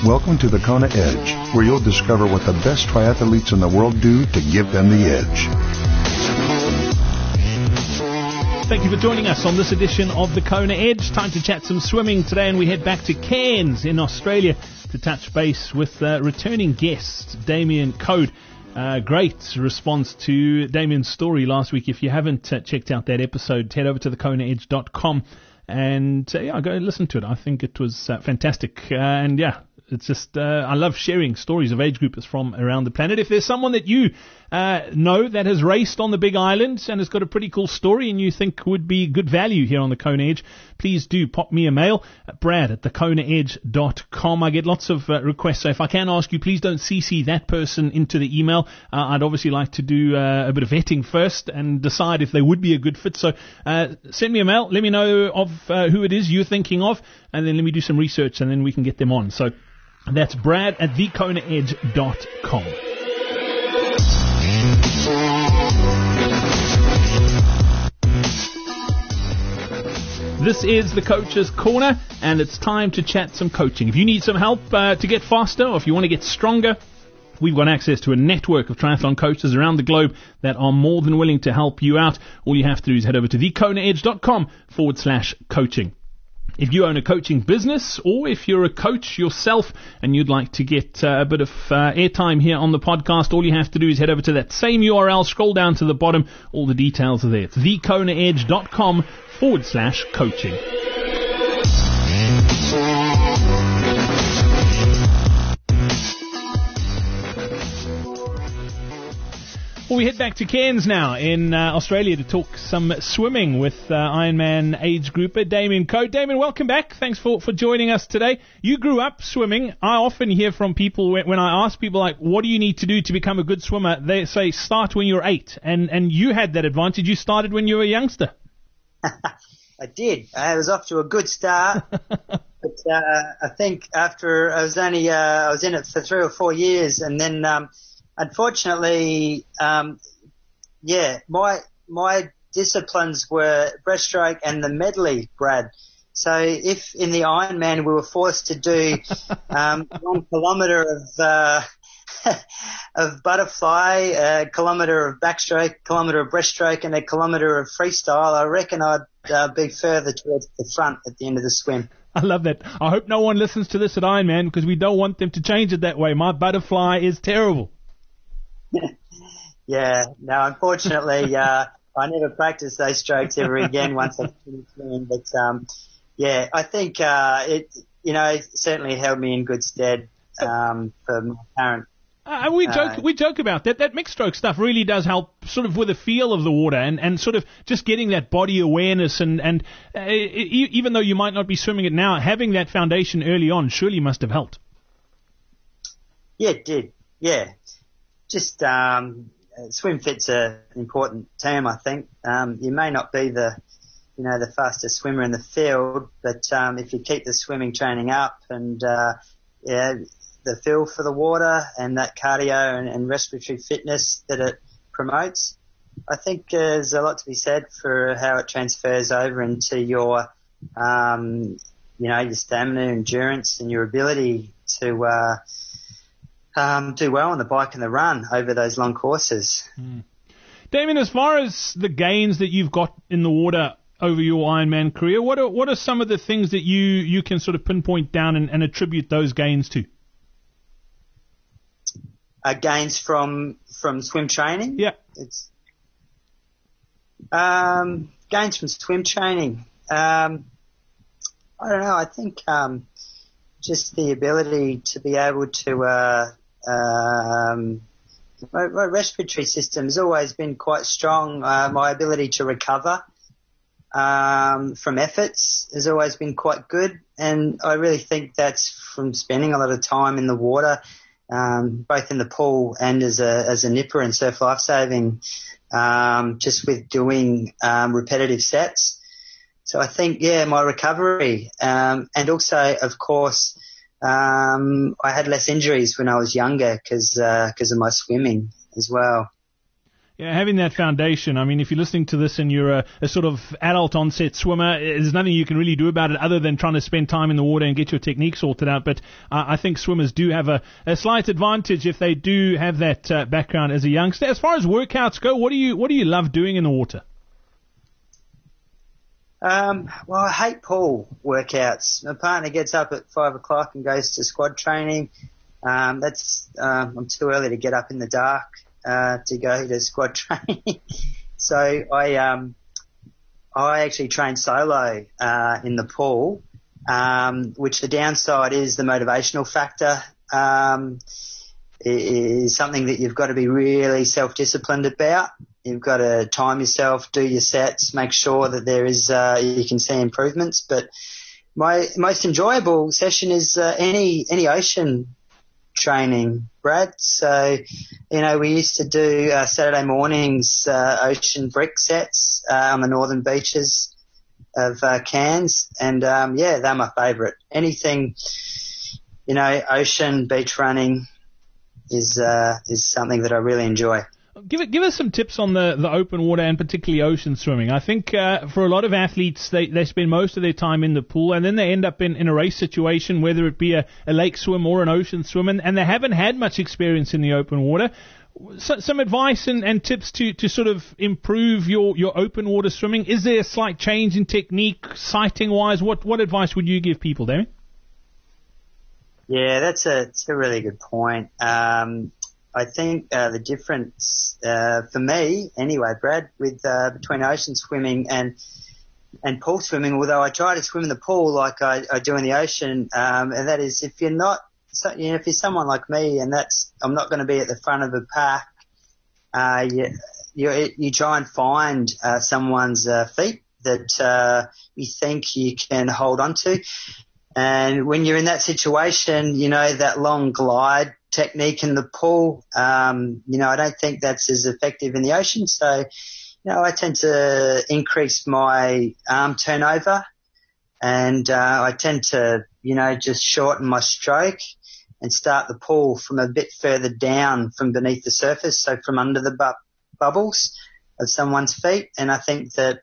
Welcome to the Kona Edge, where you'll discover what the best triathletes in the world do to give them the edge. Thank you for joining us on this edition of the Kona Edge. Time to chat some swimming today, and we head back to Cairns in Australia to touch base with returning guest Damien Code. Great response to Damien's story last week. If you haven't checked out that episode, head over to thekonaedge.com and go and listen to it. I think it was fantastic. It's just, I love sharing stories of age groupers from around the planet. If there's someone that you know that has raced on the Big Island and has got a pretty cool story and you think would be good value here on the Kona Edge, please do pop me a mail at brad@thekonaedge.com. I get lots of requests, so if I can ask you, please don't CC that person into the email. I'd obviously like to do a bit of vetting first and decide if they would be a good fit. So send me a mail, let me know of who it is you're thinking of, and then let me do some research and then we can get them on. So that's brad@thekonaedge.com. This is the Coach's Corner, and it's time to chat some coaching. If you need some help to get faster, or if you want to get stronger, we've got access to a network of triathlon coaches around the globe that are more than willing to help you out. All you have to do is head over to thekonaedge.com/coaching. If you own a coaching business, or if you're a coach yourself and you'd like to get a bit of airtime here on the podcast, all you have to do is head over to that same URL, scroll down to the bottom, all the details are there. It's thekonaedge.com/coaching. Well, we head back to Cairns now in Australia to talk some swimming with Ironman age grouper Damien Code. Damien, welcome back. Thanks for joining us today. You grew up swimming. I often hear from people when I ask people, like, what do you need to do to become a good swimmer? They say start when you're 8. And you had that advantage. You started when you were a youngster. I did. I was off to a good start. But I think after I was in it for 3 or 4 years, and then unfortunately, my disciplines were breaststroke and the medley, Brad. So if in the Ironman we were forced to do 1 kilometre of butterfly, a kilometre of backstroke, a kilometre of breaststroke, and a kilometre of freestyle, I reckon I'd be further towards the front at the end of the swim. I love that. I hope no one listens to this at Ironman, because we don't want them to change it that way. My butterfly is terrible. Yeah, no, unfortunately, I never practiced those strokes ever again once I finished swimming. But, I think, it certainly held me in good stead, for my current. We joke about that. That mixed stroke stuff really does help sort of with the feel of the water and sort of just getting that body awareness and even though you might not be swimming it now, having that foundation early on surely must have helped. Yeah, it did. Yeah. Just swim fit's an important term, I think. You may not be the fastest swimmer in the field, but if you keep the swimming training up and the feel for the water and that cardio and respiratory fitness that it promotes, I think there's a lot to be said for how it transfers over into your your stamina, endurance, and your ability to do well on the bike and the run over those long courses. Damien, as far as the gains that you've got in the water over your Ironman career, what are some of the things that you can sort of pinpoint down and attribute those gains to? Gains from swim training? Yeah. It's gains from swim training. I don't know. I think just the ability to be able to my respiratory system has always been quite strong. My ability to recover from efforts has always been quite good, and I really think that's from spending a lot of time in the water, both in the pool and as a nipper and surf lifesaving, just with doing repetitive sets. So I think, my recovery, and also, of course, I had less injuries when I was younger because of my swimming as well. Yeah, having that foundation. I mean, if you're listening to this and you're a sort of adult onset swimmer, there's nothing you can really do about it other than trying to spend time in the water and get your technique sorted out. But I think swimmers do have a slight advantage if they do have that background as a youngster. As far as workouts go, what do you love doing in the water? Well, I hate pool workouts. My partner gets up at 5 o'clock and goes to squad training. I'm too early to get up in the dark to go to squad training. So I actually train solo in the pool, which the downside is the motivational factor. Is something that you've got to be really self-disciplined about. You've got to time yourself, do your sets, make sure that there is you can see improvements. But my most enjoyable session is any ocean training, Brad. So, we used to do Saturday mornings ocean brick sets on the northern beaches of Cairns, and they're my favourite. Anything, ocean, beach running is something that I really enjoy. Give us some tips on the open water and particularly ocean swimming. I think for a lot of athletes, they spend most of their time in the pool and then they end up in a race situation, whether it be a lake swim or an ocean swim, and they haven't had much experience in the open water. So, some advice and tips to sort of improve your open water swimming. Is there a slight change in technique, sighting-wise? What advice would you give people, Damien? Yeah, that's a really good point. I think the difference for me, anyway, Brad, with between ocean swimming and pool swimming, although I try to swim in the pool like I do in the ocean, and that is if you're not, if you're someone like me, and I'm not going to be at the front of the pack, you try and find someone's feet that you think you can hold on to. And when you're in that situation, that long glide technique in the pool, I don't think that's as effective in the ocean. So, I tend to increase my arm turnover and I tend to, just shorten my stroke and start the pool from a bit further down from beneath the surface, so from under the bubbles of someone's feet. And I think that,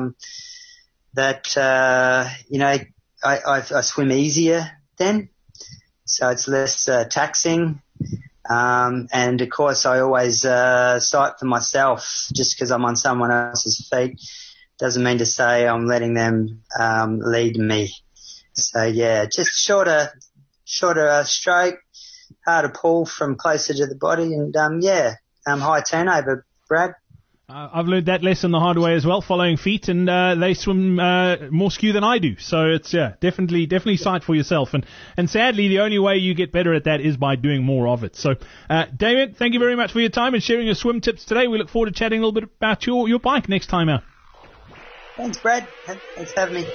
I swim easier then, so it's less taxing. And of course, I always sight for myself. Just because I'm on someone else's feet doesn't mean to say I'm letting them lead me. So yeah, just shorter stroke, harder pull from closer to the body, and high turnover, Brad. I've learned that lesson the hard way as well, following feet, and they swim more skew than I do. So it's definitely sight for yourself. And sadly, the only way you get better at that is by doing more of it. So, Damien, thank you very much for your time and sharing your swim tips today. We look forward to chatting a little bit about your bike next time out. Thanks, Brad. Thanks for having me.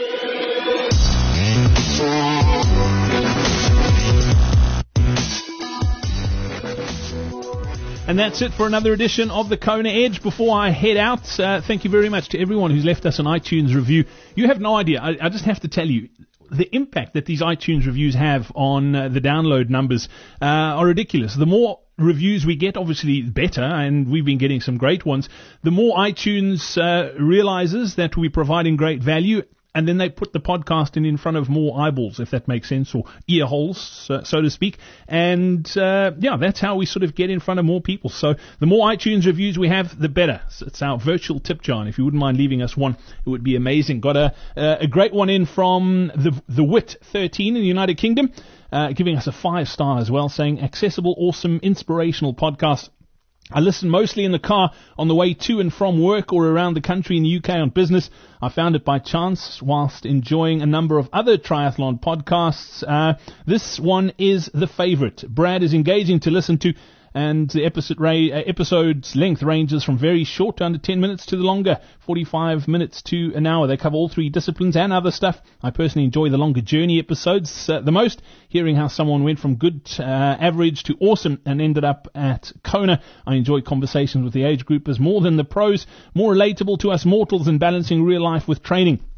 And that's it for another edition of the Kona Edge. Before I head out, thank you very much to everyone who's left us an iTunes review. You have no idea. I just have to tell you, the impact that these iTunes reviews have on the download numbers are ridiculous. The more reviews we get, obviously better, and we've been getting some great ones. The more iTunes realizes that we're providing great value, and then they put the podcast in front of more eyeballs, if that makes sense, or ear holes, so to speak. And that's how we sort of get in front of more people. So the more iTunes reviews we have, the better. So it's our virtual tip jar. If you wouldn't mind leaving us one, it would be amazing. Got a great one in from the Wit 13 in the United Kingdom, giving us a 5-star as well, saying accessible, awesome, inspirational podcast. I listen mostly in the car on the way to and from work or around the country in the UK on business. I found it by chance whilst enjoying a number of other triathlon podcasts. This one is the favourite. Brad is engaging to listen to, and the episode's length ranges from very short to under 10 minutes to the longer, 45 minutes to an hour. They cover all three disciplines and other stuff. I personally enjoy the longer journey episodes the most, hearing how someone went from good, average to awesome and ended up at Kona. I enjoy conversations with the age groupers more than the pros, more relatable to us mortals and balancing real life with training.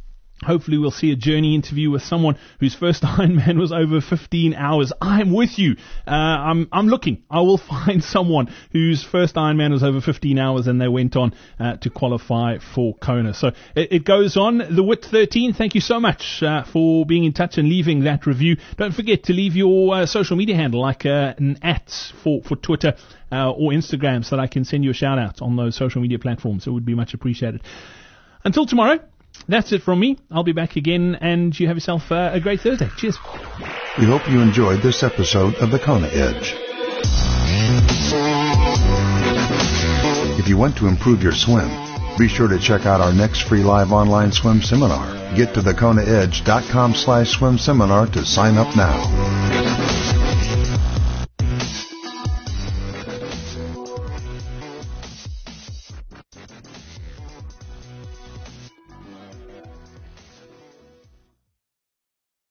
Hopefully we'll see a journey interview with someone whose first Ironman was over 15 hours. I'm with you. I'm looking. I will find someone whose first Ironman was over 15 hours and they went on to qualify for Kona. So it goes on. The Wit 13, thank you so much for being in touch and leaving that review. Don't forget to leave your social media handle, like an @ for Twitter or Instagram, so that I can send you a shout out on those social media platforms. It would be much appreciated. Until tomorrow, that's it from me. I'll be back again, and you have yourself a great Thursday. Cheers. We hope you enjoyed this episode of the Kona Edge. If you want to improve your swim, be sure to check out our next free live online swim seminar. Get to thekonaedge.com/swim seminar to sign up now.